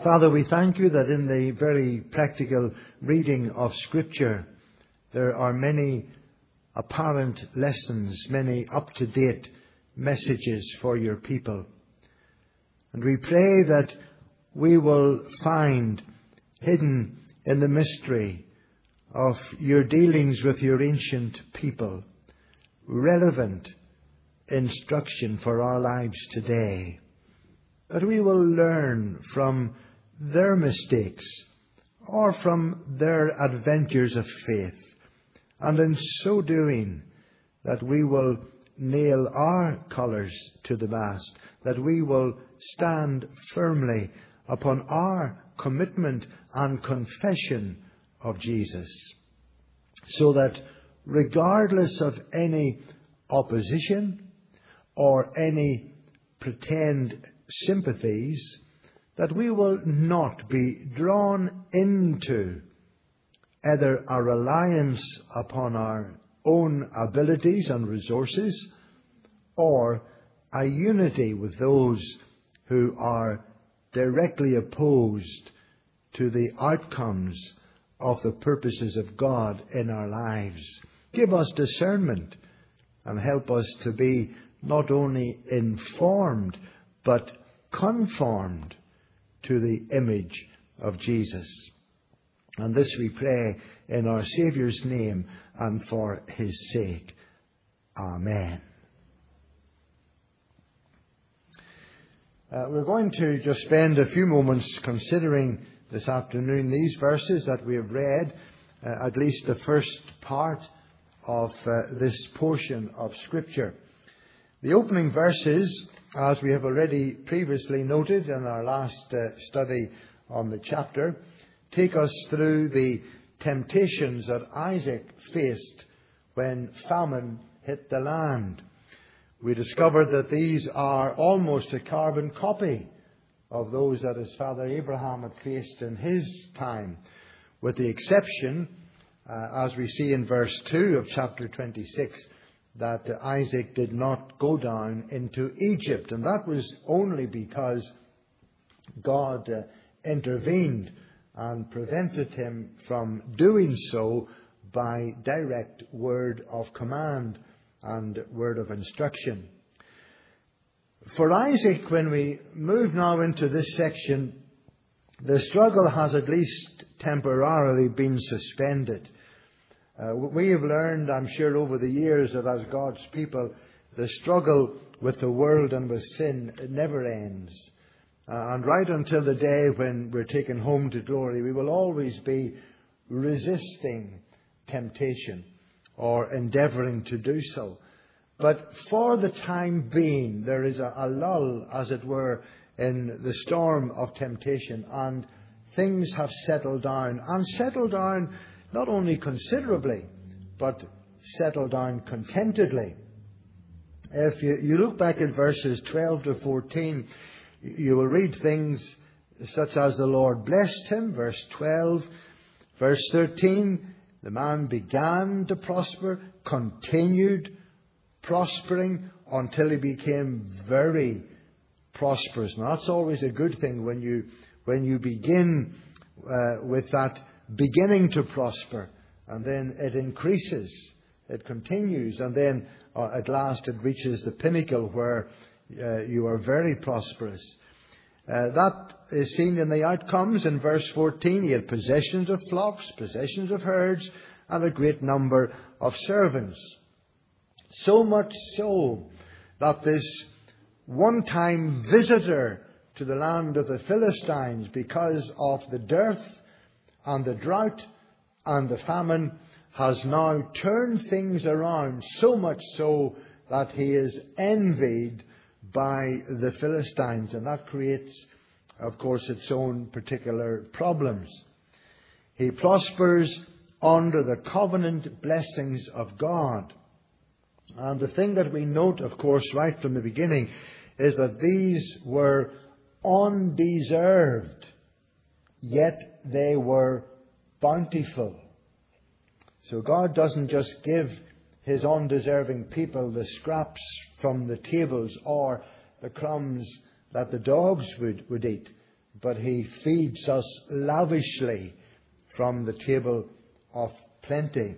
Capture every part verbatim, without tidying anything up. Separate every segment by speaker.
Speaker 1: Father, we thank you that in the very practical reading of Scripture, there are many apparent lessons, many up-to-date messages for your people. And we pray that we will find hidden in the mystery of your dealings with your ancient people relevant instruction for our lives today. That we will learn from their mistakes or from their adventures of faith. And in so doing, that we will nail our colours to the mast, that we will stand firmly upon our commitment and confession of Jesus, so that regardless of any opposition or any pretend sympathies, that we will not be drawn into either a reliance upon our own abilities and resources, or a unity with those who are directly opposed to the outcomes of the purposes of God in our lives. Give us discernment and help us to be not only informed but conformed to the image of Jesus. And this we pray in our Saviour's name and for his sake. Amen. Uh, we're going to just spend a few moments considering this afternoon these verses that we have read, uh, at least the first part of uh, this portion of Scripture. The opening verses, as we have already previously noted in our last uh, study on the chapter, take us through the temptations that Isaac faced when famine hit the land. We discovered that these are almost a carbon copy of those that his father Abraham had faced in his time, with the exception, uh, as we see in verse two of chapter twenty-six, that uh, Isaac did not go down into Egypt. And that was only because God uh, intervened and prevented him from doing so by direct word of command and word of instruction. For Isaac, when we move now into this section, the struggle has at least temporarily been suspended. Uh, we have learned, I'm sure, over the years that as God's people, the struggle with the world and with sin never ends. Uh, and right until the day when we're taken home to glory, we will always be resisting temptation or endeavouring to do so. But for the time being, there is a, a lull, as it were, in the storm of temptation, and things have settled down, and settled down not only considerably, but settled down contentedly. If you, you look back at verses twelve to fourteen, you will read things such as the Lord blessed him, verse twelve. Verse thirteen, the man began to prosper, continued prospering until he became very prosperous. Now that's always a good thing when you when you begin uh, with that beginning to prosper, and then it increases, it continues, and then uh, at last it reaches the pinnacle where uh, you are very prosperous. Uh, that is seen in the outcomes. In verse fourteen, he had possessions of flocks, possessions of herds, and a great number of servants. So much so that this one-time visitor to the land of the Philistines, because of the dearth and the drought and the famine, has now turned things around, so much so that he is envied by the Philistines. And that creates, of course, its own particular problems. He prospers under the covenant blessings of God. And the thing that we note, of course, right from the beginning, is that these were undeserved, yet they were bountiful. So God doesn't just give his undeserving people the scraps from the tables or the crumbs that the dogs would, would eat. but He feeds us lavishly from the table of plenty.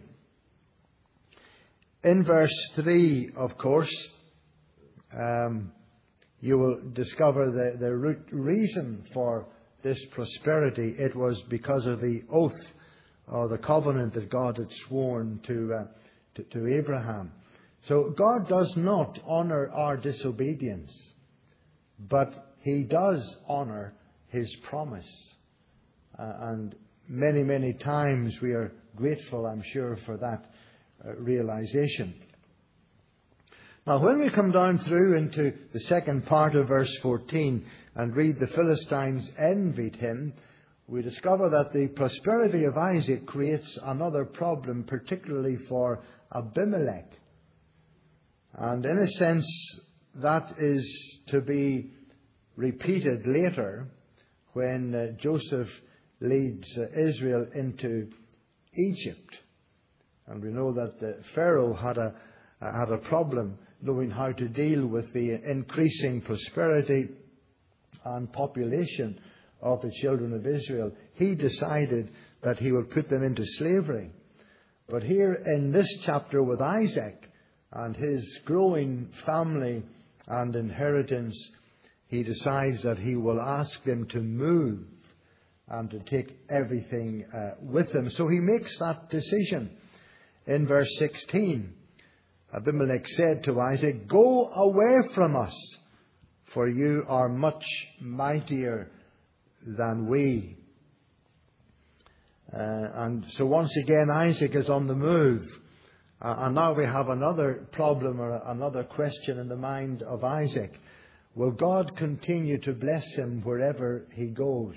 Speaker 1: In verse three, of course, um, you will discover the, the root reason for this prosperity. It was because of the oath or the covenant that God had sworn to, uh, to, to Abraham. So God does not honour our disobedience, but He does honour His promise. Uh, and many, many times we are grateful, I'm sure, for that uh, realization. Now, when we come down through into the second part of verse fourteen and read, the Philistines envied him, we discover that the prosperity of Isaac creates another problem, particularly for Abimelech. And in a sense, that is to be repeated later when uh, Joseph leads uh, Israel into Egypt. And we know that the Pharaoh had a, uh, had a problem knowing how to deal with the increasing prosperity and population of the children of Israel. He decided that he would put them into slavery. But here in this chapter with Isaac and his growing family and inheritance, he decides that he will ask them to move and to take everything uh, with them. So he makes that decision. In verse sixteen, Abimelech said to Isaac, "Go away from us, for you are much mightier than we." Uh, and so once again, Isaac is on the move. Uh, and now we have another problem or another question in the mind of Isaac. Will God continue to bless him wherever he goes?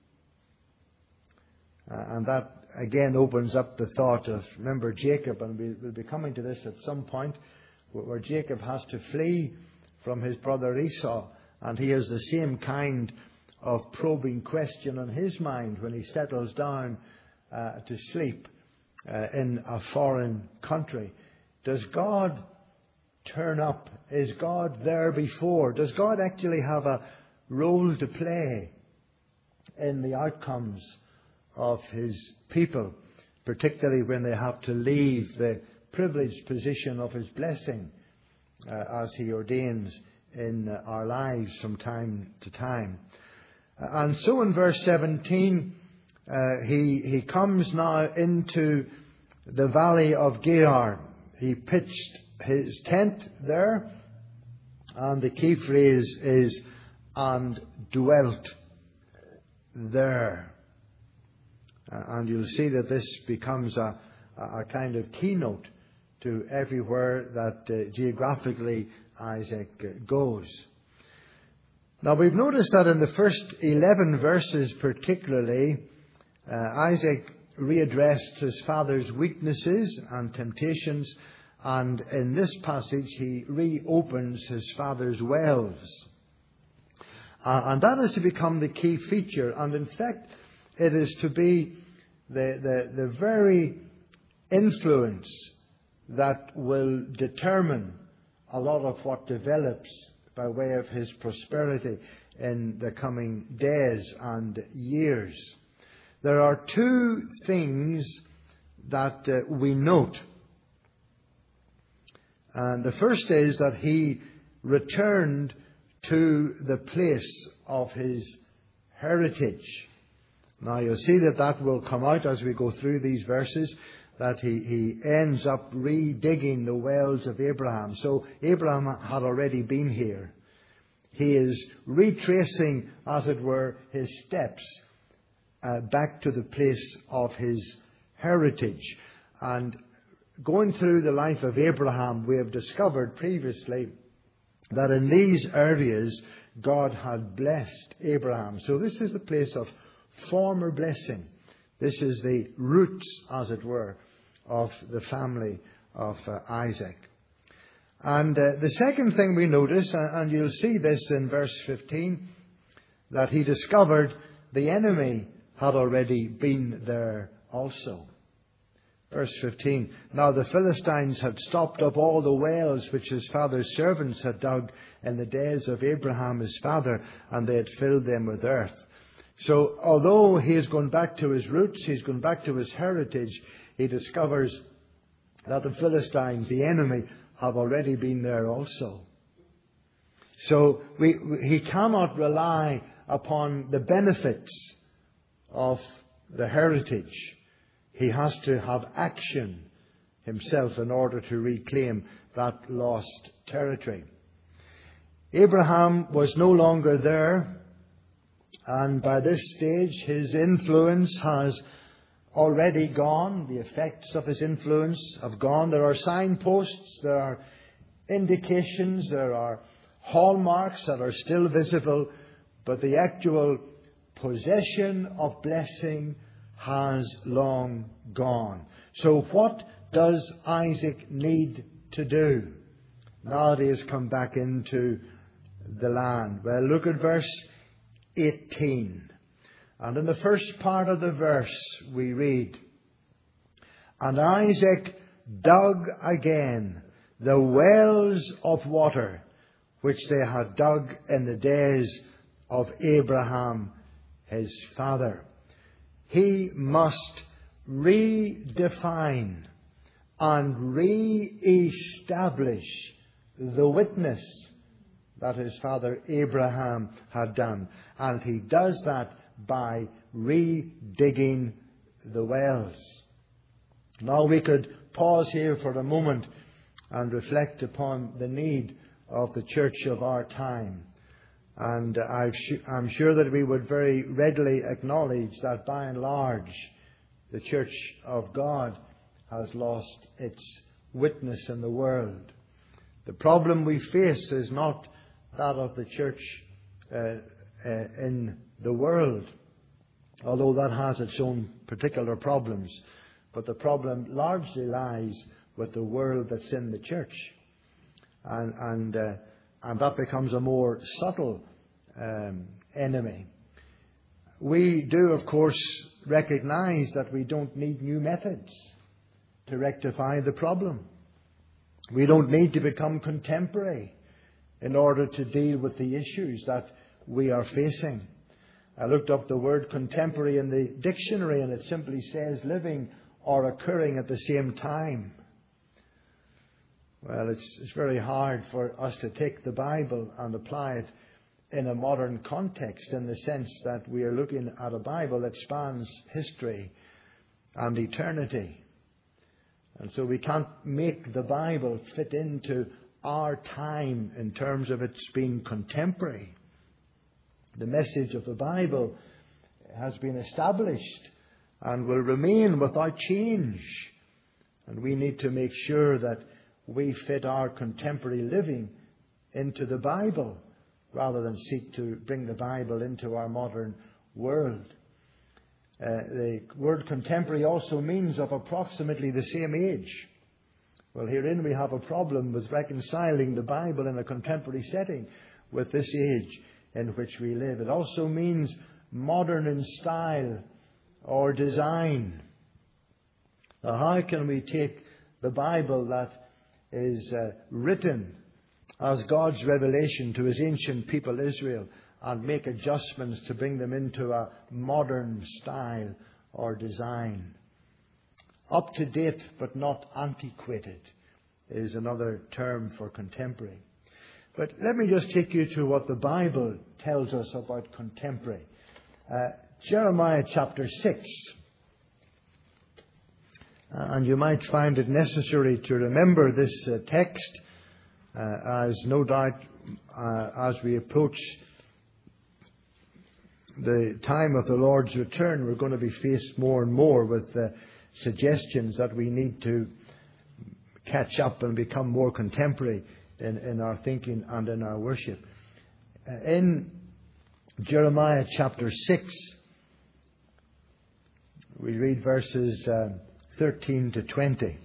Speaker 1: Uh, and that again opens up the thought of, remember Jacob, and we, we'll be coming to this at some point, where, where Jacob has to flee from his brother Esau, and he has the same kind of probing question on his mind when he settles down uh, to sleep uh, in a foreign country. Does God turn up? Is God there before? Does God actually have a role to play in the outcomes of His people, particularly when they have to leave the privileged position of His blessing uh, as He ordains in uh, our lives from time to time? Uh, and so in verse seventeen, uh, he, he comes now into the valley of Gerar. He pitched his tent there, and the key phrase is, "and dwelt there." Uh, and you'll see that this becomes a, a kind of keynote to everywhere that uh, geographically Isaac uh, goes. Now we've noticed that in the first eleven verses particularly, uh, Isaac readdressed his father's weaknesses and temptations, and in this passage he reopens his father's wells. Uh, and that is to become the key feature, and in fact it is to be the, the, the very influence that will determine a lot of what develops by way of his prosperity in the coming days and years. There are two things that uh, we note. And the first is that he returned to the place of his heritage. Now you'll see that that will come out as we go through these verses, that he, he ends up redigging the wells of Abraham. So Abraham had already been here. He is retracing, as it were, his steps uh, back to the place of his heritage. And going through the life of Abraham, we have discovered previously that in these areas God had blessed Abraham. So this is the place of former blessing. This is the roots, as it were, of the family of uh, Isaac. And uh, the second thing we notice, uh, and you'll see this in verse fifteen, that he discovered the enemy had already been there also. Verse fifteen, "Now the Philistines had stopped up all the wells which his father's servants had dug in the days of Abraham his father, and they had filled them with earth." So although he has gone back to his roots, he's gone back to his heritage, he discovers that the Philistines, the enemy, have already been there also. So we, he cannot rely upon the benefits of the heritage. He has to have action himself in order to reclaim that lost territory. Abraham was no longer there, and by this stage his influence has already gone. The effects of his influence have gone. There are signposts, there are indications, there are hallmarks that are still visible, but the actual possession of blessing has long gone. So what does Isaac need to do now that he has come back into the land? Well, look at verse eighteen. And in the first part of the verse we read, "And Isaac dug again the wells of water which they had dug in the days of Abraham his father." He must redefine and re-establish the witness that his father Abraham had done. And he does that by re-digging the wells. Now we could pause here for a moment and reflect upon the need of the church of our time. And I'm sure that we would very readily acknowledge that by and large the church of God has lost its witness in the world. The problem we face is not that of the church uh, uh, in the world, although that has its own particular problems. But the problem largely lies with the world that's in the church. And, and, uh, and that becomes a more subtle um, enemy. We do, of course, recognize that we don't need new methods to rectify the problem. We don't need to become contemporary in order to deal with the issues that we are facing. I looked up the word contemporary in the dictionary, and it simply says living or occurring at the same time. Well, it's, it's very hard for us to take the Bible and apply it in a modern context, in the sense that we are looking at a Bible that spans history and eternity. And so we can't make the Bible fit into our time in terms of its being contemporary. The message of the Bible has been established and will remain without change. And we need to make sure that we fit our contemporary living into the Bible, rather than seek to bring the Bible into our modern world. Uh, the word contemporary also means of approximately the same age. Well, herein we have a problem with reconciling the Bible in a contemporary setting with this age in which we live. It also means modern in style or design. Now, how can we take the Bible that is uh, written as God's revelation to his ancient people Israel and make adjustments to bring them into a modern style or design? Up to date but not antiquated is another term for contemporary. But let me just take you to what the Bible tells us about contemporary. Uh, Jeremiah chapter six. Uh, and you might find it necessary to remember this uh, text, uh, as no doubt uh, as we approach the time of the Lord's return, we're going to be faced more and more with uh, suggestions that we need to catch up and become more contemporary in, in our thinking and in our worship. Uh, in Jeremiah chapter six, we read verses uh, thirteen to twenty.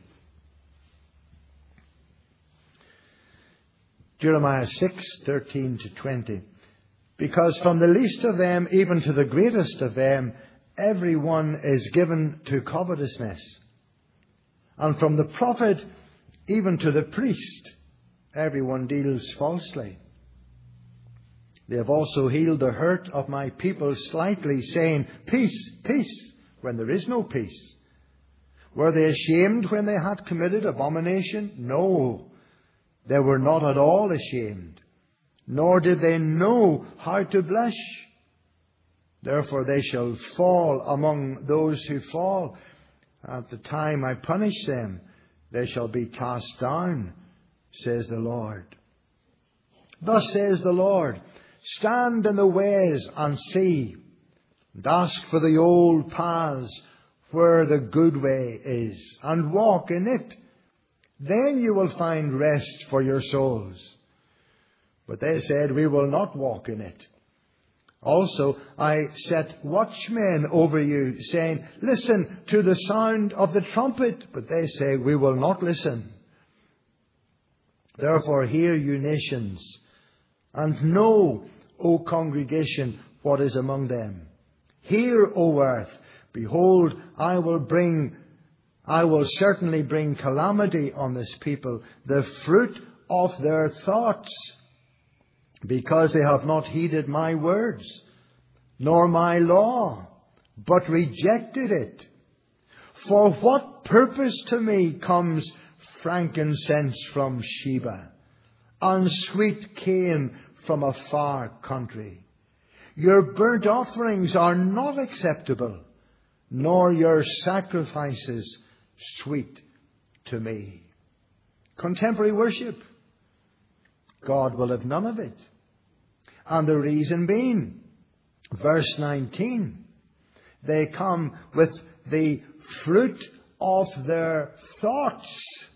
Speaker 1: Jeremiah six, thirteen to twenty. "Because from the least of them even to the greatest of them, every one is given to covetousness. And from the prophet even to the priest, every one deals falsely. They have also healed the hurt of my people slightly, saying, peace, peace, when there is no peace. Were they ashamed when they had committed abomination? No, they were not at all ashamed, nor did they know how to blush. Therefore they shall fall among those who fall. At the time I punish them, they shall be cast down, says the Lord. Thus says the Lord, stand in the ways and see, and ask for the old paths where the good way is, and walk in it. Then you will find rest for your souls. But they said, we will not walk in it. Also, I set watchmen over you, saying, listen to the sound of the trumpet. But they say, we will not listen. Therefore, hear, you nations, and know, O congregation, what is among them. Hear, O earth, behold, I will bring, I will certainly bring calamity on this people, the fruit of their thoughts, because they have not heeded my words, nor my law, but rejected it. For what purpose to me comes frankincense from Sheba, and sweet cane from a far country? Your burnt offerings are not acceptable, nor your sacrifices sweet to me. Contemporary worship, God will have none of it. And the reason being, verse nineteen, they come with the fruit of their thoughts,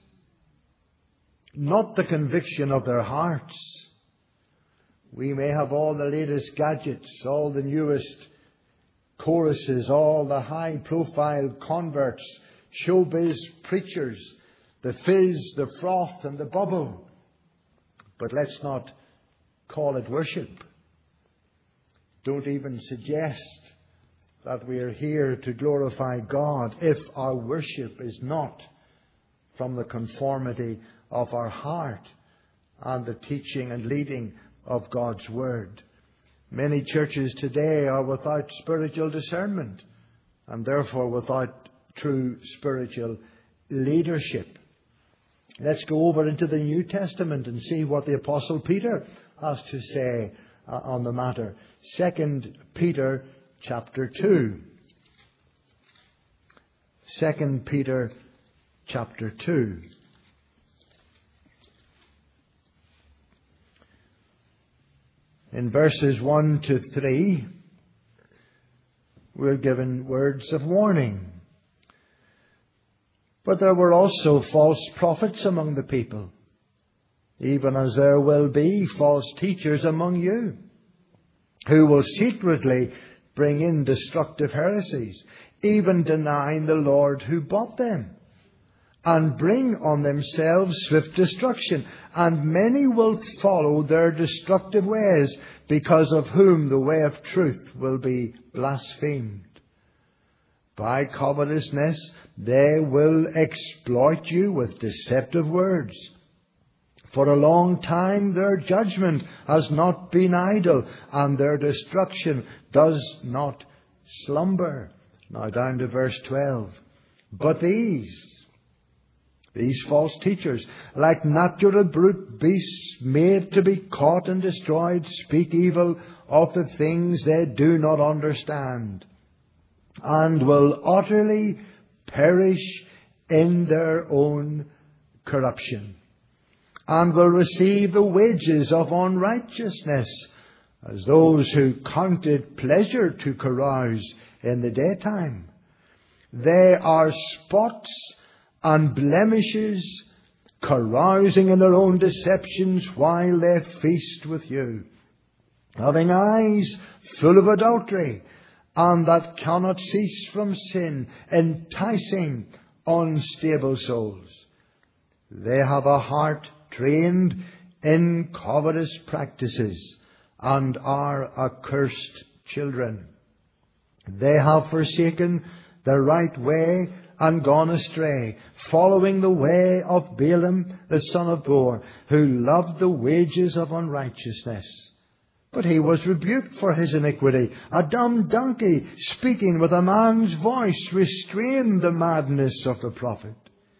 Speaker 1: not the conviction of their hearts. We may have all the latest gadgets, all the newest choruses, all the high-profile converts, showbiz preachers, the fizz, the froth and the bubble. But let's not call it worship. Don't even suggest that we are here to glorify God if our worship is not from the conformity of our heart and the teaching and leading of God's Word. Many churches today are without spiritual discernment and therefore without true spiritual leadership. Let's go over into the New Testament and see what the Apostle Peter has to say uh, on the matter. Second Peter chapter two. Second Peter chapter two. In verses one to three, we're given words of warning. But there were also false prophets among the people, even as there will be false teachers among you, who will secretly bring in destructive heresies, even denying the Lord who bought them, and bring on themselves swift destruction. And many will follow their destructive ways, because of whom the way of truth will be blasphemed. By covetousness they will exploit you with deceptive words. For a long time their judgment has not been idle, and their destruction does not slumber. Now down to verse twelve. But these, these false teachers, like natural brute beasts made to be caught and destroyed, speak evil of the things they do not understand, and will utterly perish in their own corruption, and will receive the wages of unrighteousness, as those who counted pleasure to carouse in the daytime. They are spots and blemishes, carousing in their own deceptions while they feast with you, having eyes full of adultery, and that cannot cease from sin, enticing unstable souls. They have a heart trained in covetous practices, and are accursed children. They have forsaken the right way and gone astray, following the way of Balaam the son of Beor, who loved the wages of unrighteousness, but he was rebuked for his iniquity. A dumb donkey, speaking with a man's voice, restrained the madness of the prophet.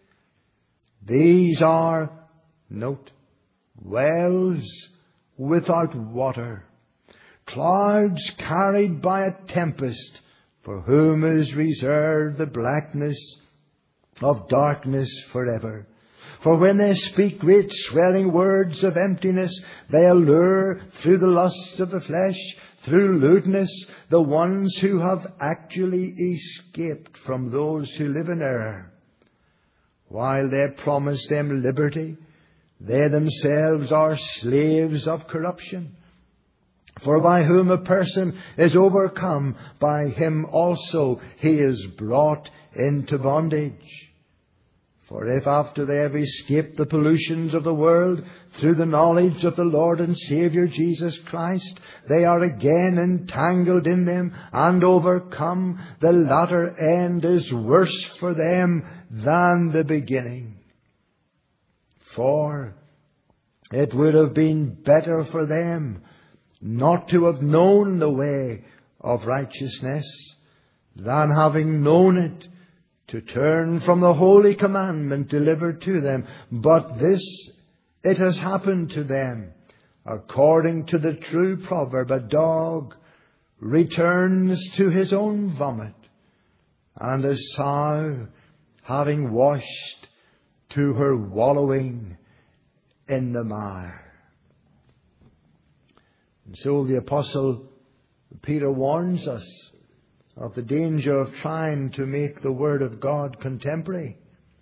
Speaker 1: These are, note, wells without water, clouds carried by a tempest, for whom is reserved the blackness of darkness forever. For when they speak great swelling words of emptiness, they allure through the lust of the flesh, through lewdness, the ones who have actually escaped from those who live in error. While they promise them liberty, they themselves are slaves of corruption. For by whom a person is overcome, by him also he is brought into bondage. For if after they have escaped the pollutions of the world through the knowledge of the Lord and Saviour Jesus Christ, they are again entangled in them and overcome, the latter end is worse for them than the beginning. For it would have been better for them not to have known the way of righteousness, than having known it, to turn from the holy commandment delivered to them. But this it has happened to them, according to the true proverb, a dog returns to his own vomit, and a sow, having washed, to her wallowing in the mire. And so the Apostle Peter warns us of the danger of trying to make the Word of God contemporary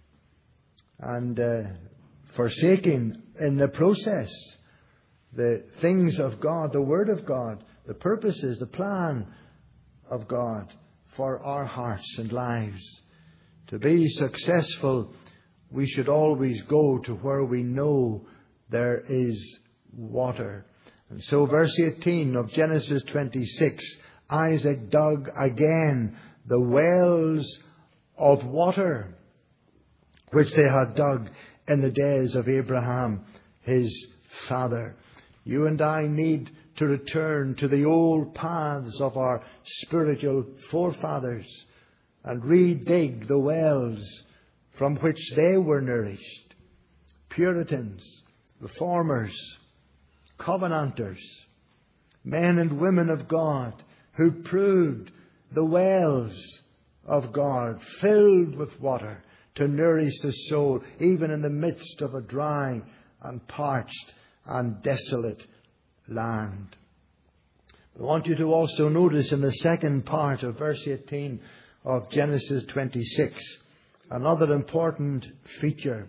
Speaker 1: and uh, forsaking in the process the things of God, the Word of God, the purposes, the plan of God for our hearts and lives. To be successful, we should always go to where we know there is water. And so verse eighteen of Genesis twenty-six, Isaac dug again the wells of water which they had dug in the days of Abraham, his father. You and I need to return to the old paths of our spiritual forefathers and re-dig the wells from which they were nourished. Puritans, Reformers, Covenanters, men and women of God who proved the wells of God filled with water to nourish the soul, even in the midst of a dry and parched and desolate land. I want you to also notice in the second part of verse eighteen of Genesis twenty-six another important feature.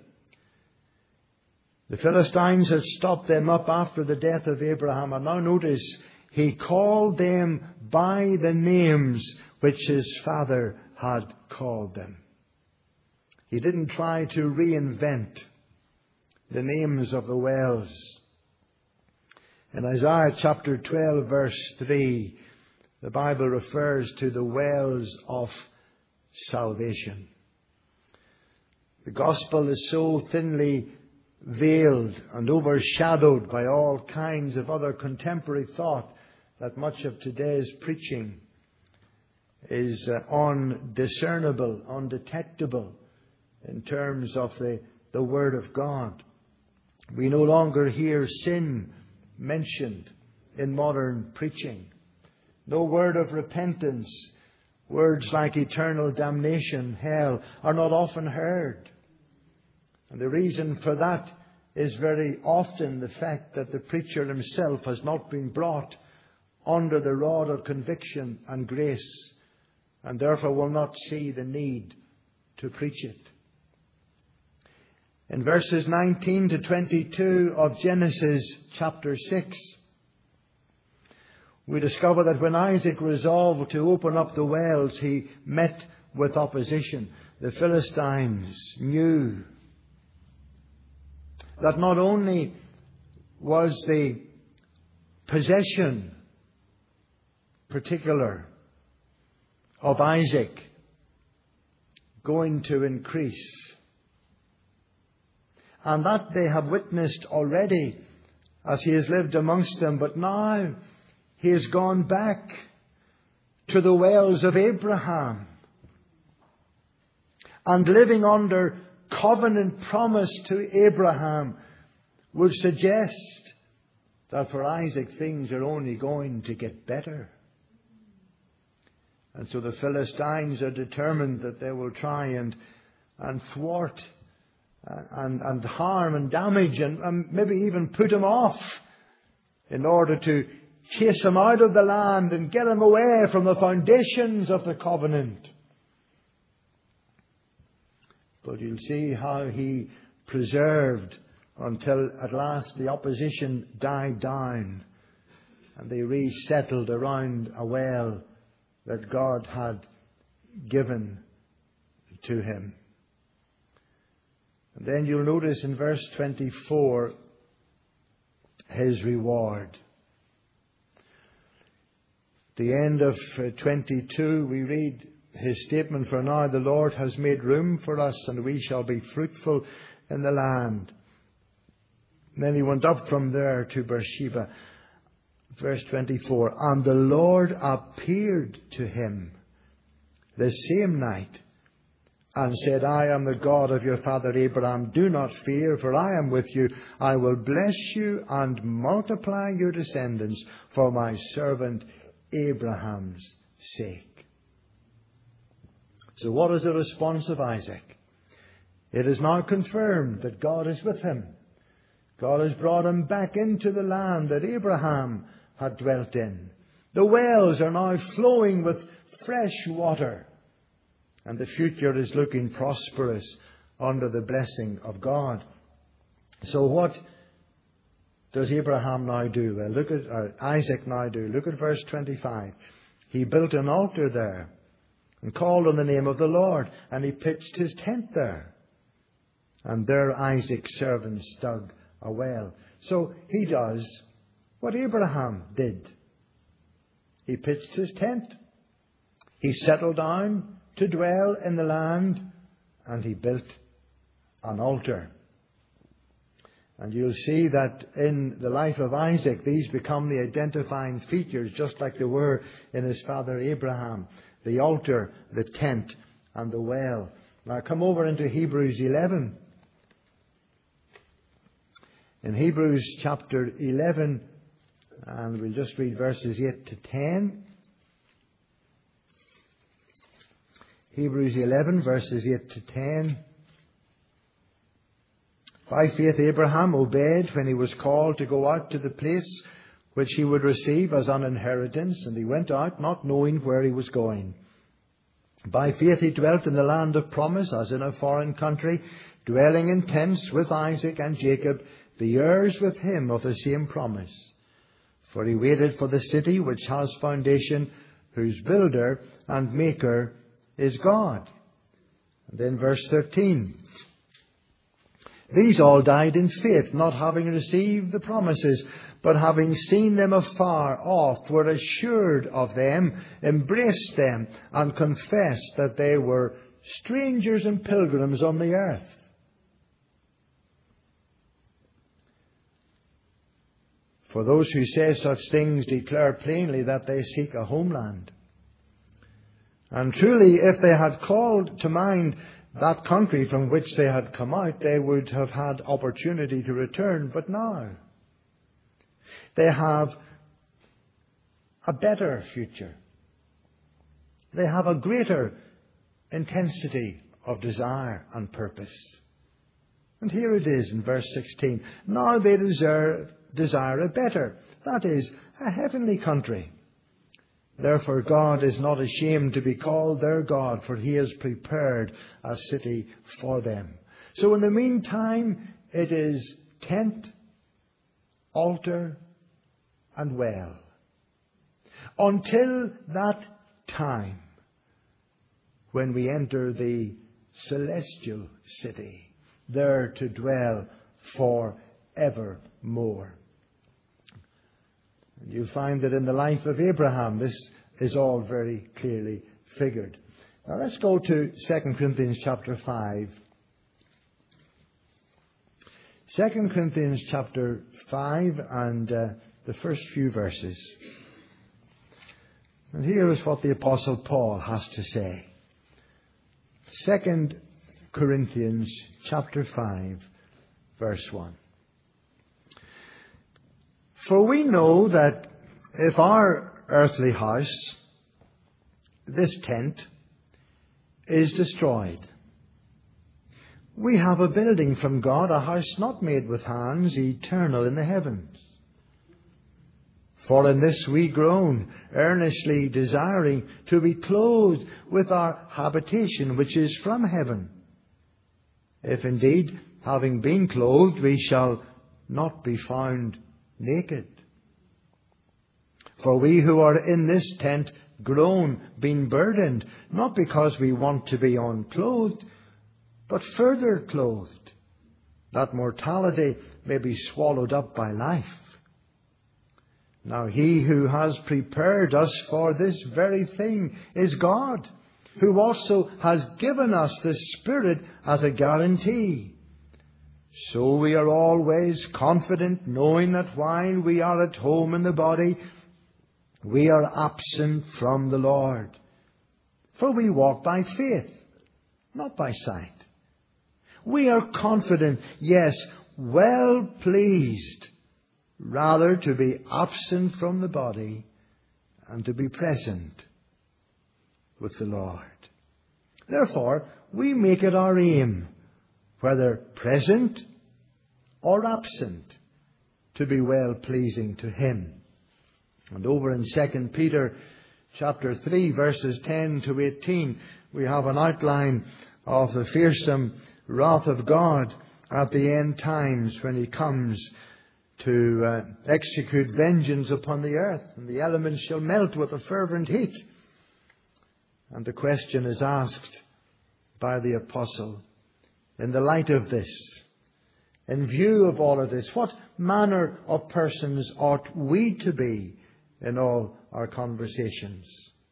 Speaker 1: The Philistines had stopped them up after the death of Abraham, and now notice he called them by the names which his father had called them. He didn't try to reinvent the names of the wells. In Isaiah chapter twelve verse three, the Bible refers to the wells of salvation. The gospel is so thinly veiled and overshadowed by all kinds of other contemporary thought that much of today's preaching is uh, undiscernible, undetectable in terms of the, the Word of God. We no longer hear sin mentioned in modern preaching. No word of repentance. Words like eternal damnation, hell, are not often heard. And the reason for that is very often the fact that the preacher himself has not been brought under the rod of conviction and grace, and therefore will not see the need to preach it. In verses nineteen to twenty-two of Genesis chapter six, we discover that when Isaac resolved to open up the wells, he met with opposition. The Philistines knew that not only was the possession particular of Isaac going to increase, and that they have witnessed already as he has lived amongst them, but now He has gone back to the wells of Abraham. And living under covenant promise to Abraham would suggest that for Isaac things are only going to get better. And so the Philistines are determined that they will try and, and thwart uh, and, and harm and damage and, and maybe even put him off in order to chase him out of the land and get him away from the foundations of the covenant. But you'll see how he preserved until at last the opposition died down and they resettled around a well that God had given to him. And then you'll notice in verse twenty-four his reward. At the end of twenty-two we read his statement, "For now the Lord has made room for us, and we shall be fruitful in the land." And then he went up from there to Beersheba. Verse twenty-four, "And the Lord appeared to him the same night, and said, I am the God of your father Abraham. Do not fear, for I am with you. I will bless you and multiply your descendants for my servant Abraham's sake." So what is the response of Isaac? It is now confirmed that God is with him. God has brought him back into the land that Abraham had dwelt in. The wells are now flowing with fresh water, and the future is looking prosperous under the blessing of God. So what does Abraham now do? Well, look at or Isaac now do. Look at verse twenty-five. He built an altar there and called on the name of the Lord, and he pitched his tent there. And there Isaac's servants dug a well. So he does what Abraham did. He pitched his tent. He settled down to dwell in the land, and he built an altar. And you'll see that in the life of Isaac, these become the identifying features, just like they were in his father Abraham. The altar, the tent, and the well. Now come over into Hebrews eleven. In Hebrews chapter eleven, and we'll just read verses eight to ten. Hebrews eleven, verses eight to ten. "By faith Abraham obeyed when he was called to go out to the place which he would receive as an inheritance, and he went out not knowing where he was going. By faith he dwelt in the land of promise, as in a foreign country, dwelling in tents with Isaac and Jacob, the heirs with him of the same promise. For he waited for the city which has foundation, whose builder and maker is God." And then verse thirteen. "These all died in faith, not having received the promises, but having seen them afar off, were assured of them, embraced them, and confessed that they were strangers and pilgrims on the earth." For those who say such things declare plainly that they seek a homeland. And truly, if they had called to mind that country from which they had come out, they would have had opportunity to return. But now, they have a better future. They have a greater intensity of desire and purpose. And here it is in verse sixteen. "Now they deserve, desire a better, that is, a heavenly country. Therefore God is not ashamed to be called their God, for he has prepared a city for them." So in the meantime, it is tent, altar, and well. Until that time when we enter the celestial city, there to dwell for evermore. And you'll find that in the life of Abraham, this is all very clearly figured. Now let's go to Second Corinthians chapter five. Second Corinthians chapter five and uh, the first few verses. And here is what the Apostle Paul has to say. Second Corinthians chapter five, verse one. For we know that if our earthly house, this tent, is destroyed, we have a building from God, a house not made with hands, eternal in the heavens. For in this we groan, earnestly desiring to be clothed with our habitation which is from heaven. If indeed, having been clothed, we shall not be found naked. For we who are in this tent groan, being burdened, not because we want to be unclothed, but further clothed, that mortality may be swallowed up by life. Now he who has prepared us for this very thing is God, who also has given us the Spirit as a guarantee. So we are always confident, knowing that while we are at home in the body, we are absent from the Lord. For we walk by faith, not by sight. We are confident, yes, well pleased, rather to be absent from the body and to be present with the Lord. Therefore, we make it our aim, whether present or absent, to be well pleasing to Him. And over in Second Peter chapter three, verses ten to eighteen, we have an outline of the fearsome wrath of God at the end times, when He comes to uh, execute vengeance upon the earth, and the elements shall melt with a fervent heat. And the question is asked by the apostle, in the light of this, in view of all of this, what manner of persons ought we to be in all our conversations?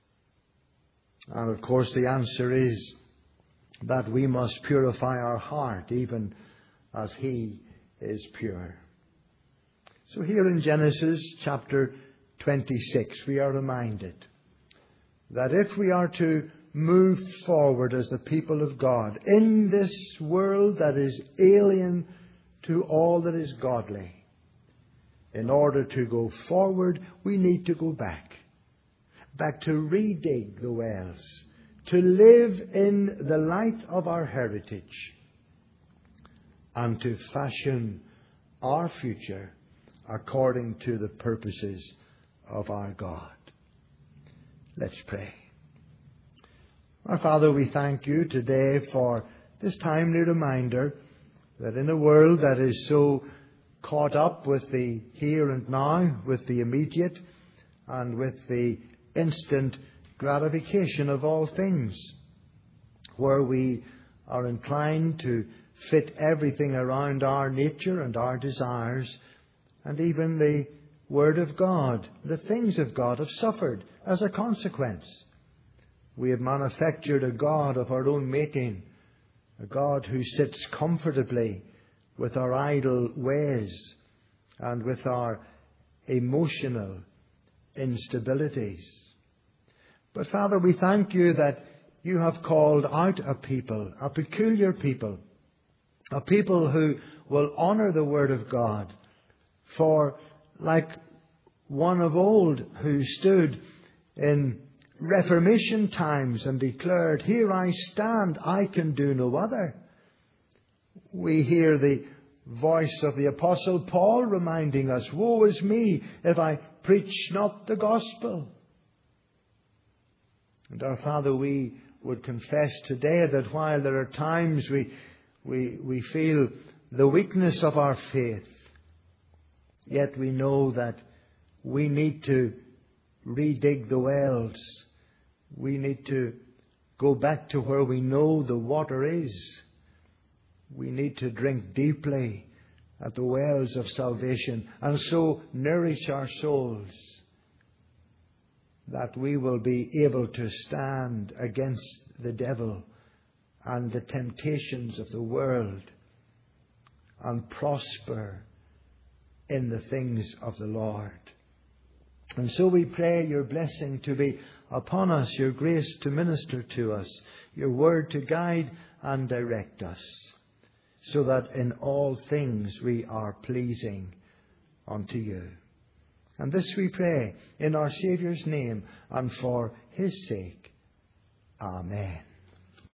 Speaker 1: And of course the answer is that we must purify our heart even as He is pure. So here in Genesis chapter twenty-six, we are reminded that if we are to move forward as the people of God in this world that is alien to all that is godly, in order to go forward, we need to go back. Back to redig the wells, to live in the light of our heritage, and to fashion our future according to the purposes of our God. Let's pray. Our Father, we thank You today for this timely reminder that in a world that is so caught up with the here and now, with the immediate, and with the instant gratification of all things, where we are inclined to fit everything around our nature and our desires, and even the Word of God, the things of God, have suffered as a consequence. We have manufactured a God of our own making, a God who sits comfortably with our idle ways and with our emotional instabilities. But Father, we thank You that You have called out a people, a peculiar people, a people who will honour the Word of God. For like one of old who stood in Reformation times and declared, "Here I stand, I can do no other," we hear the voice of the Apostle Paul reminding us, "Woe is me if I preach not the gospel." And our Father, we would confess today that while there are times we, we, we feel the weakness of our faith, yet we know that we need to redig the wells. We need to go back to where we know the water is. We need to drink deeply at the wells of salvation, and so nourish our souls, that we will be able to stand against the devil and the temptations of the world and prosper in the things of the Lord. And so we pray your blessing to be upon us, your grace to minister to us, your word to guide and direct us, so that in all things we are pleasing unto you. And this we pray in our Saviour's name and for his sake. Amen.